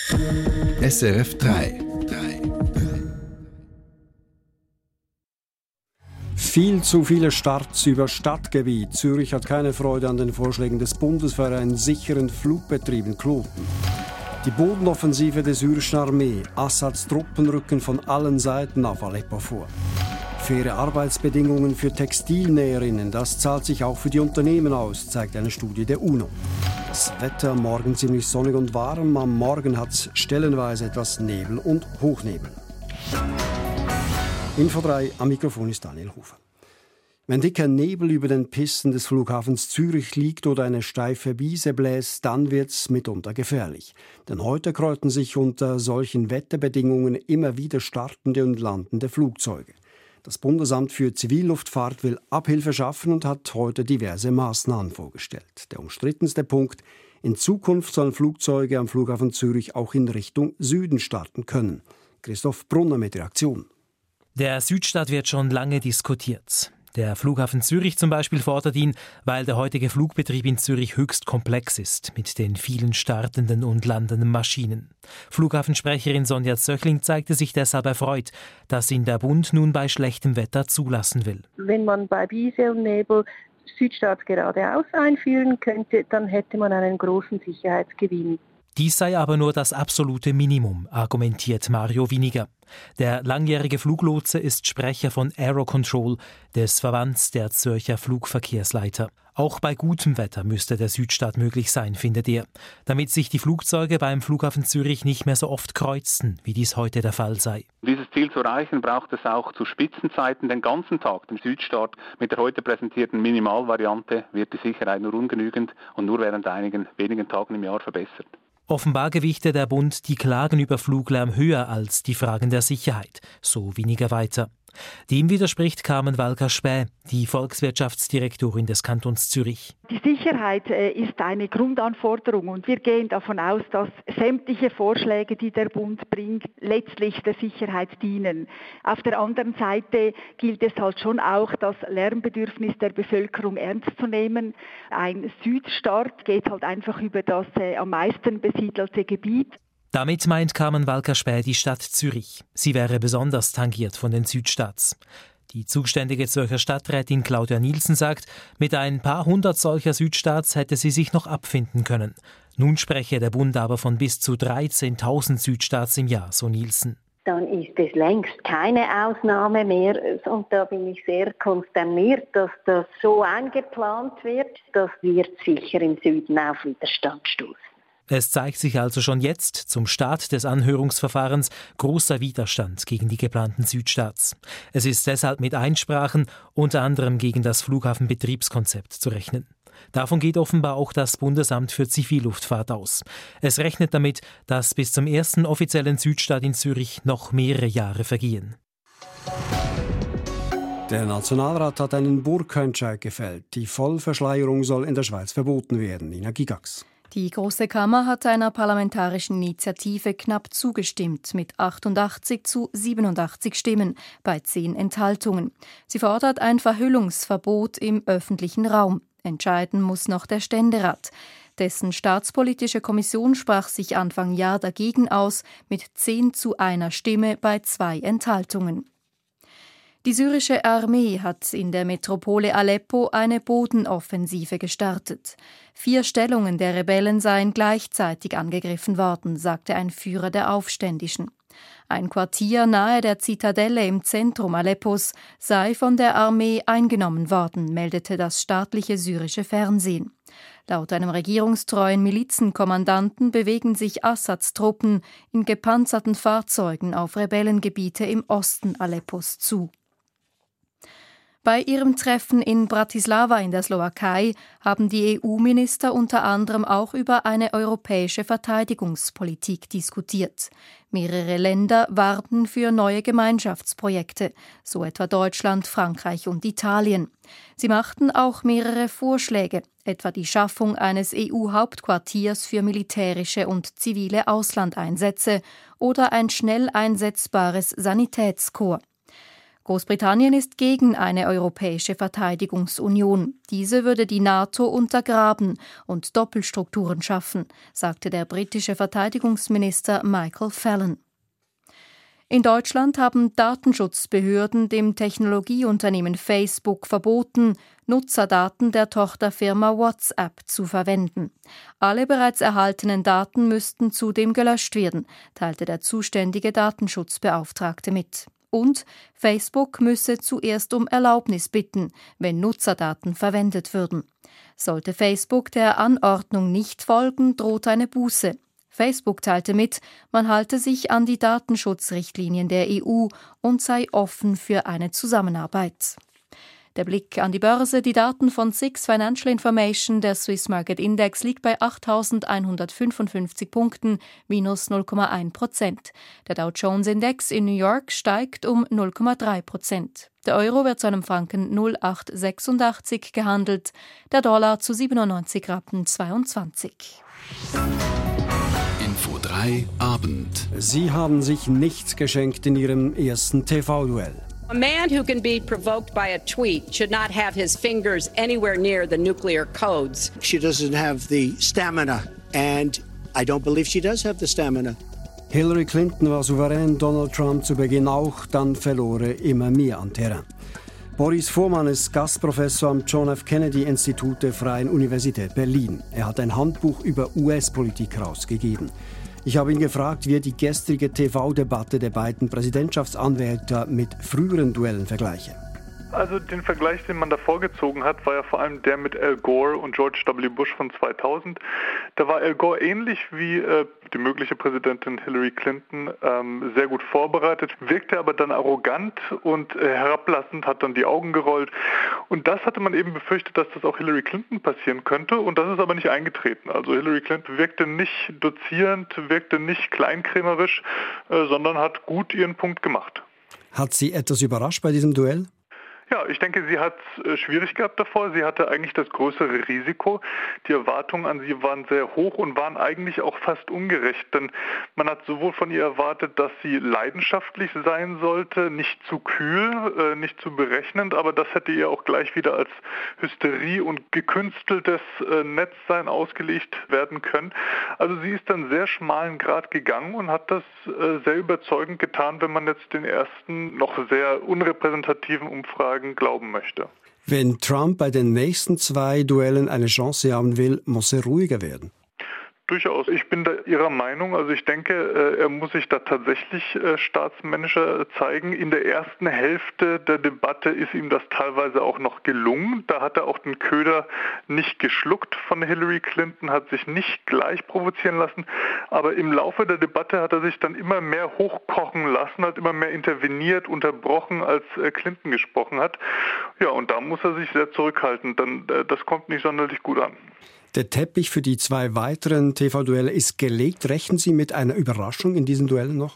SRF 3. Viel zu viele Starts über Stadtgebiet. Zürich hat keine Freude an den Vorschlägen des Bundes für einen sicheren Flugbetrieb in Kloten. Die Bodenoffensive der syrischen Armee. Assads Truppen rücken von allen Seiten auf Aleppo vor. Faire Arbeitsbedingungen für Textilnäherinnen, das zahlt sich auch für die Unternehmen aus, zeigt eine Studie der UNO. Das Wetter morgen ziemlich sonnig und warm. Am Morgen hat es stellenweise etwas Nebel und Hochnebel. Info 3, am Mikrofon ist Daniel Hofer. Wenn dicker Nebel über den Pisten des Flughafens Zürich liegt oder eine steife Wiese bläst, dann wird es mitunter gefährlich. Denn heute kreuzten sich unter solchen Wetterbedingungen immer wieder startende und landende Flugzeuge. Das Bundesamt für Zivilluftfahrt will Abhilfe schaffen und hat heute diverse Maßnahmen vorgestellt. Der umstrittenste Punkt: in Zukunft sollen Flugzeuge am Flughafen Zürich auch in Richtung Süden starten können. Christoph Brunner mit Reaktion. Der Südstart wird schon lange diskutiert. Der Flughafen Zürich zum Beispiel fordert ihn, weil der heutige Flugbetrieb in Zürich höchst komplex ist, mit den vielen startenden und landenden Maschinen. Flughafensprecherin Sonja Zöchling zeigte sich deshalb erfreut, dass ihn der Bund nun bei schlechtem Wetter zulassen will. Wenn man bei Wiese und Nebel Südstart geradeaus einführen könnte, dann hätte man einen großen Sicherheitsgewinn. Dies sei aber nur das absolute Minimum, argumentiert Mario Winiger. Der langjährige Fluglotse ist Sprecher von Aerocontrol, des Verbands der Zürcher Flugverkehrsleiter. Auch bei gutem Wetter müsste der Südstart möglich sein, findet er, damit sich die Flugzeuge beim Flughafen Zürich nicht mehr so oft kreuzen, wie dies heute der Fall sei. Um dieses Ziel zu erreichen, braucht es auch zu Spitzenzeiten den ganzen Tag den Südstart. Mit der heute präsentierten Minimalvariante wird die Sicherheit nur ungenügend und nur während einigen wenigen Tagen im Jahr verbessert. Offenbar gewichte der Bund die Klagen über Fluglärm höher als die Fragen der Sicherheit, so Winiger weiter. Dem widerspricht Carmen Walker-Späh, die Volkswirtschaftsdirektorin des Kantons Zürich. Die Sicherheit ist eine Grundanforderung und wir gehen davon aus, dass sämtliche Vorschläge, die der Bund bringt, letztlich der Sicherheit dienen. Auf der anderen Seite gilt es halt schon auch, das Lärmbedürfnis der Bevölkerung ernst zu nehmen. Ein Südstart geht halt einfach über das am meisten besiedelte Gebiet. Damit meint Carmen Walker-Späh die Stadt Zürich. Sie wäre besonders tangiert von den Südstarts. Die zuständige Zürcher Stadträtin Claudia Nielsen sagt, mit ein paar hundert solcher Südstarts hätte sie sich noch abfinden können. Nun spreche der Bund aber von bis zu 13.000 Südstarts im Jahr, so Nielsen. Dann ist es längst keine Ausnahme mehr. Und da bin ich sehr konsterniert, dass das so eingeplant wird. Das wird sicher im Süden auf Widerstand stoßen. Es zeigt sich also schon jetzt, zum Start des Anhörungsverfahrens, großer Widerstand gegen die geplanten Südstarts. Es ist deshalb mit Einsprachen, unter anderem gegen das Flughafenbetriebskonzept, zu rechnen. Davon geht offenbar auch das Bundesamt für Zivilluftfahrt aus. Es rechnet damit, dass bis zum ersten offiziellen Südstart in Zürich noch mehrere Jahre vergehen. Der Nationalrat hat einen Burka-Entscheid gefällt. Die Vollverschleierung soll in der Schweiz verboten werden. Nina Gigax. Die Grosse Kammer hat einer parlamentarischen Initiative knapp zugestimmt, mit 88 zu 87 Stimmen bei 10 Enthaltungen. Sie fordert ein Verhüllungsverbot im öffentlichen Raum. Entscheiden muss noch der Ständerat. Dessen staatspolitische Kommission sprach sich Anfang Jahr dagegen aus, mit 10 zu 1 Stimme bei 2 Enthaltungen. Die syrische Armee hat in der Metropole Aleppo eine Bodenoffensive gestartet. 4 Stellungen der Rebellen seien gleichzeitig angegriffen worden, sagte ein Führer der Aufständischen. Ein Quartier nahe der Zitadelle im Zentrum Aleppos sei von der Armee eingenommen worden, meldete das staatliche syrische Fernsehen. Laut einem regierungstreuen Milizenkommandanten bewegen sich Assads Truppen in gepanzerten Fahrzeugen auf Rebellengebiete im Osten Aleppos zu. Bei ihrem Treffen in Bratislava in der Slowakei haben die EU-Minister unter anderem auch über eine europäische Verteidigungspolitik diskutiert. Mehrere Länder warben für neue Gemeinschaftsprojekte, so etwa Deutschland, Frankreich und Italien. Sie machten auch mehrere Vorschläge, etwa die Schaffung eines EU-Hauptquartiers für militärische und zivile Auslandeinsätze oder ein schnell einsetzbares Sanitätskorps. Großbritannien ist gegen eine europäische Verteidigungsunion. Diese würde die NATO untergraben und Doppelstrukturen schaffen, sagte der britische Verteidigungsminister Michael Fallon. In Deutschland haben Datenschutzbehörden dem Technologieunternehmen Facebook verboten, Nutzerdaten der Tochterfirma WhatsApp zu verwenden. Alle bereits erhaltenen Daten müssten zudem gelöscht werden, teilte der zuständige Datenschutzbeauftragte mit. Und Facebook müsse zuerst um Erlaubnis bitten, wenn Nutzerdaten verwendet würden. Sollte Facebook der Anordnung nicht folgen, droht eine Buße. Facebook teilte mit, man halte sich an die Datenschutzrichtlinien der EU und sei offen für eine Zusammenarbeit. Der Blick an die Börse, die Daten von SIX Financial Information, der Swiss Market Index, liegt bei 8.155 Punkten, minus 0,1%. Der Dow Jones Index in New York steigt um 0,3%. Der Euro wird zu einem Franken 0,886 gehandelt, der Dollar zu 97,22 Rappen. Info 3 Abend. Sie haben sich nichts geschenkt in Ihrem ersten TV-Duell. A man who can be provoked by a tweet should not have his fingers anywhere near the nuclear codes. She doesn't have the stamina, and I don't believe she does have the stamina. Hillary Clinton war souverän, Donald Trump zu Beginn auch, dann verlor er immer mehr an Terrain. Boris Fuhrmann ist Gastprofessor am John F. Kennedy Institut der Freien Universität Berlin. Er hat ein Handbuch über US-Politik herausgegeben. Ich habe ihn gefragt, wie er die gestrige TV-Debatte der beiden Präsidentschaftsanwärter mit früheren Duellen vergleiche. Also den Vergleich, den man da vorgezogen hat, war ja vor allem der mit Al Gore und George W. Bush von 2000. Da war Al Gore ähnlich wie die mögliche Präsidentin Hillary Clinton sehr gut vorbereitet, wirkte aber dann arrogant und herablassend, hat dann die Augen gerollt. Und das hatte man eben befürchtet, dass das auch Hillary Clinton passieren könnte. Und das ist aber nicht eingetreten. Also Hillary Clinton wirkte nicht dozierend, wirkte nicht kleinkrämerisch, sondern hat gut ihren Punkt gemacht. Hat Sie etwas überrascht bei diesem Duell? Ja, ich denke, sie hat es schwierig gehabt davor. Sie hatte eigentlich das größere Risiko. Die Erwartungen an sie waren sehr hoch und waren eigentlich auch fast ungerecht. Denn man hat sowohl von ihr erwartet, dass sie leidenschaftlich sein sollte, nicht zu kühl, nicht zu berechnend, aber das hätte ihr auch gleich wieder als Hysterie und gekünsteltes Netzsein ausgelegt werden können. Also sie ist dann sehr schmalen Grat gegangen und hat das sehr überzeugend getan, wenn man jetzt den ersten noch sehr unrepräsentativen Umfragen glauben möchte. Wenn Trump bei den nächsten 2 Duellen eine Chance haben will, muss er ruhiger werden. Durchaus. Ich bin da Ihrer Meinung. Also ich denke, er muss sich da tatsächlich staatsmännischer zeigen. In der ersten Hälfte der Debatte ist ihm das teilweise auch noch gelungen. Da hat er auch den Köder nicht geschluckt von Hillary Clinton, hat sich nicht gleich provozieren lassen. Aber im Laufe der Debatte hat er sich dann immer mehr hochkochen lassen, hat immer mehr interveniert, unterbrochen, als Clinton gesprochen hat. Ja, und da muss er sich sehr zurückhalten, denn das kommt nicht sonderlich gut an. Der Teppich für die 2 weiteren TV-Duelle ist gelegt. Rechnen Sie mit einer Überraschung in diesen Duellen noch?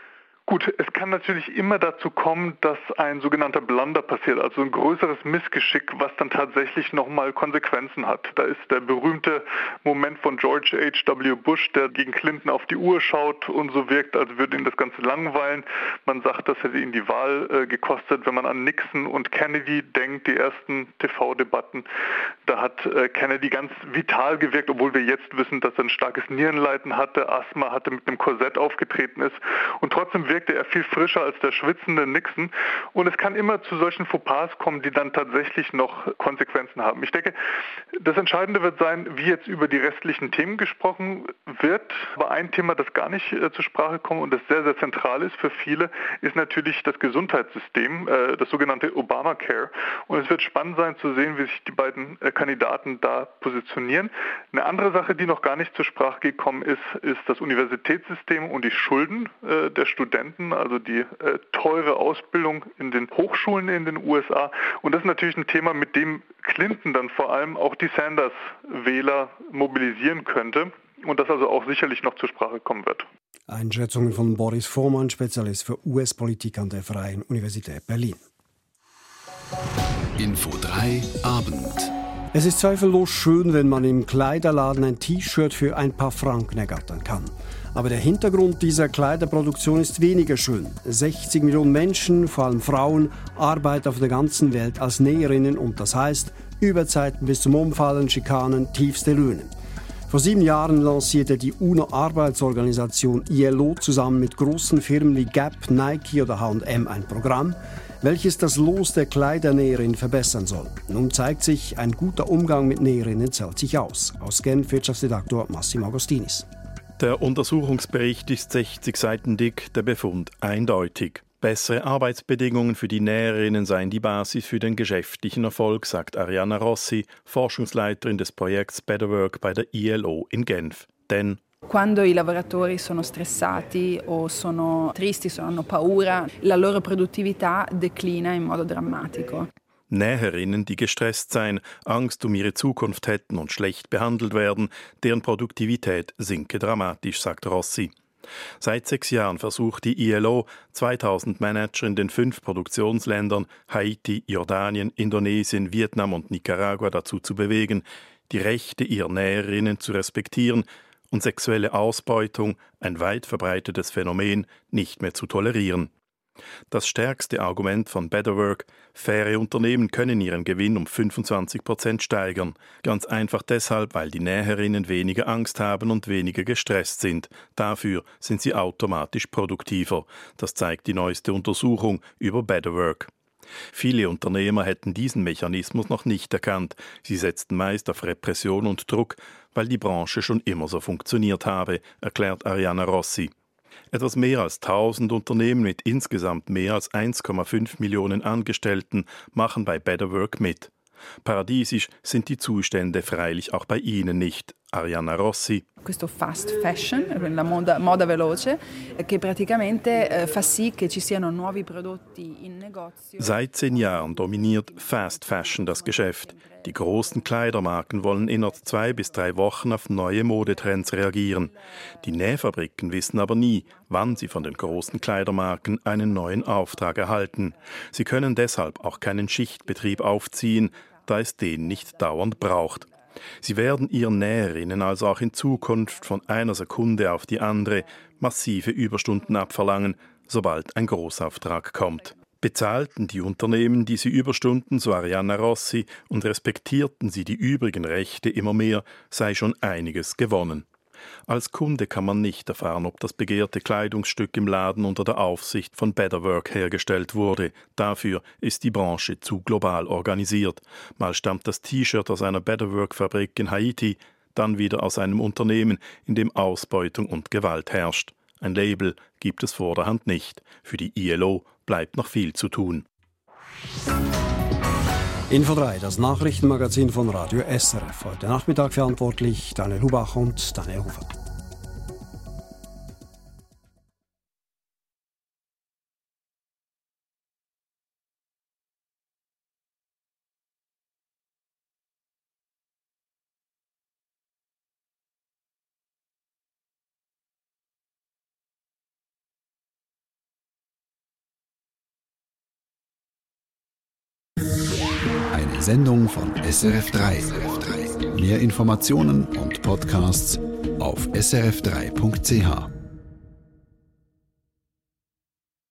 Gut, es kann natürlich immer dazu kommen, dass ein sogenannter Blunder passiert, also ein größeres Missgeschick, was dann tatsächlich nochmal Konsequenzen hat. Da ist der berühmte Moment von George H.W. Bush, der gegen Clinton auf die Uhr schaut und so wirkt, als würde ihn das Ganze langweilen. Man sagt, das hätte ihn die Wahl gekostet. Wenn man an Nixon und Kennedy denkt, die ersten TV-Debatten, da hat Kennedy ganz vital gewirkt, obwohl wir jetzt wissen, dass er ein starkes Nierenleiden hatte, Asthma hatte, mit einem Korsett aufgetreten ist und trotzdem wirkte er viel frischer als der schwitzende Nixon. Und es kann immer zu solchen Fauxpas kommen, die dann tatsächlich noch Konsequenzen haben. Ich denke, das Entscheidende wird sein, wie jetzt über die restlichen Themen gesprochen wird. Aber ein Thema, das gar nicht zur Sprache kommt und das sehr, sehr zentral ist für viele, ist natürlich das Gesundheitssystem, das sogenannte Obamacare. Und es wird spannend sein zu sehen, wie sich die beiden Kandidaten da positionieren. Eine andere Sache, die noch gar nicht zur Sprache gekommen ist, ist das Universitätssystem und die Schulden der Studenten. Also die teure Ausbildung in den Hochschulen in den USA. Und das ist natürlich ein Thema, mit dem Clinton dann vor allem auch die Sanders-Wähler mobilisieren könnte und das also auch sicherlich noch zur Sprache kommen wird. Einschätzungen von Boris Fuhrmann, Spezialist für US-Politik an der Freien Universität Berlin. Info 3 Abend. Es ist zweifellos schön, wenn man im Kleiderladen ein T-Shirt für ein paar Franken ergattern kann. Aber der Hintergrund dieser Kleiderproduktion ist weniger schön. 60 Millionen Menschen, vor allem Frauen, arbeiten auf der ganzen Welt als Näherinnen und das heißt Überzeiten bis zum Umfallen, Schikanen, tiefste Löhne. Vor 7 Jahren lancierte die UNO-Arbeitsorganisation ILO zusammen mit großen Firmen wie Gap, Nike oder H&M ein Programm, welches das Los der Kleidernäherin verbessern soll. Nun zeigt sich, ein guter Umgang mit Näherinnen zahlt sich aus. Aus Genf Wirtschaftsredaktor Massimo Agostinis. Der Untersuchungsbericht ist 60 Seiten dick, der Befund eindeutig. Bessere Arbeitsbedingungen für die Näherinnen seien die Basis für den geschäftlichen Erfolg, sagt Arianna Rossi, Forschungsleiterin des Projekts Better Work bei der ILO in Genf. Denn quando i lavoratori sono stressati o sono tristi, hanno paura, la loro produttività declina in modo drammatico. Näherinnen, die gestresst seien, Angst um ihre Zukunft hätten und schlecht behandelt werden, deren Produktivität sinke dramatisch, sagt Rossi. Seit 6 Jahren versucht die ILO, 2000 Manager in den 5 Produktionsländern Haiti, Jordanien, Indonesien, Vietnam und Nicaragua dazu zu bewegen, die Rechte ihrer Näherinnen zu respektieren und sexuelle Ausbeutung, ein weit verbreitetes Phänomen, nicht mehr zu tolerieren. Das stärkste Argument von Better Work: faire Unternehmen können ihren Gewinn um 25% steigern. Ganz einfach deshalb, weil die Näherinnen weniger Angst haben und weniger gestresst sind. Dafür sind sie automatisch produktiver. Das zeigt die neueste Untersuchung über Better Work. Viele Unternehmer hätten diesen Mechanismus noch nicht erkannt. Sie setzten meist auf Repression und Druck, weil die Branche schon immer so funktioniert habe, erklärt Arianna Rossi. Etwas mehr als 1000 Unternehmen mit insgesamt mehr als 1,5 Millionen Angestellten machen bei Better Work mit. Paradiesisch sind die Zustände freilich auch bei ihnen nicht. Arianna Rossi. Questo fast fashion, la moda veloce, che praticamente fa sì che ci siano nuovi prodotti in negozio. Seit 10 Jahren dominiert Fast Fashion das Geschäft. Die großen Kleidermarken wollen innerhalb 2 bis 3 Wochen auf neue Modetrends reagieren. Die Nähfabriken wissen aber nie, wann sie von den großen Kleidermarken einen neuen Auftrag erhalten. Sie können deshalb auch keinen Schichtbetrieb aufziehen, da es den nicht dauernd braucht. Sie werden ihren Näherinnen also auch in Zukunft von einer Sekunde auf die andere massive Überstunden abverlangen, sobald ein Großauftrag kommt. Bezahlten die Unternehmen diese Überstunden, so Arianna Rossi, und respektierten sie die übrigen Rechte immer mehr, sei schon einiges gewonnen. Als Kunde kann man nicht erfahren, ob das begehrte Kleidungsstück im Laden unter der Aufsicht von Better Work hergestellt wurde. Dafür ist die Branche zu global organisiert. Mal stammt das T-Shirt aus einer Better Work-Fabrik in Haiti, dann wieder aus einem Unternehmen, in dem Ausbeutung und Gewalt herrscht. Ein Label gibt es vorderhand nicht. Für die ILO bleibt noch viel zu tun. Info 3, das Nachrichtenmagazin von Radio SRF. Heute Nachmittag verantwortlich Daniel Hubach und Daniel Hofer. Eine Sendung von SRF3. Mehr Informationen und Podcasts auf srf3.ch.